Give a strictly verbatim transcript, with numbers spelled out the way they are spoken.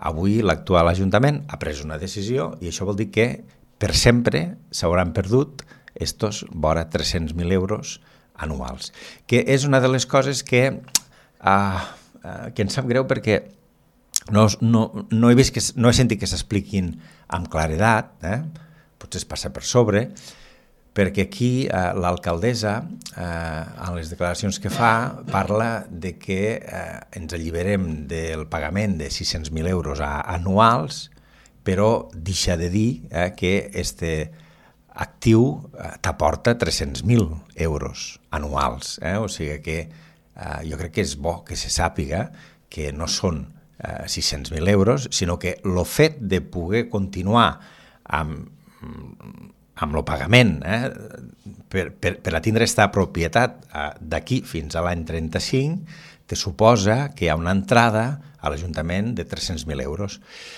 avui l'actual Ajuntament ha pres una decisió i això vol dir que per sempre s'hauran perdut estos vora tres-cents mil euros anuals, que és una de les coses que, uh, uh, que em sap greu perquè no, no, no, he, vist que, no he sentit que s'expliquin amb claredat, eh? Potser es passa per sobre, perquè aquí eh, l'alcaldessa, eh, en les declaracions que fa, parla de que eh, ens alliberem del pagament de sis-cents mil euros a, anuals, però deixa de dir eh, que este actiu eh, t'aporta tres-cents mil euros anuals. Eh? O sigui que eh, jo crec que és bo que se sàpiga que no són eh, sis-cents mil euros, sinó que el fet de poder continuar amb, amb el pagament eh, per, per, per a tindre aquesta propietat eh, d'aquí fins a l'any trenta-cinc te suposa que hi ha una entrada a l'Ajuntament de tres-cents mil euros.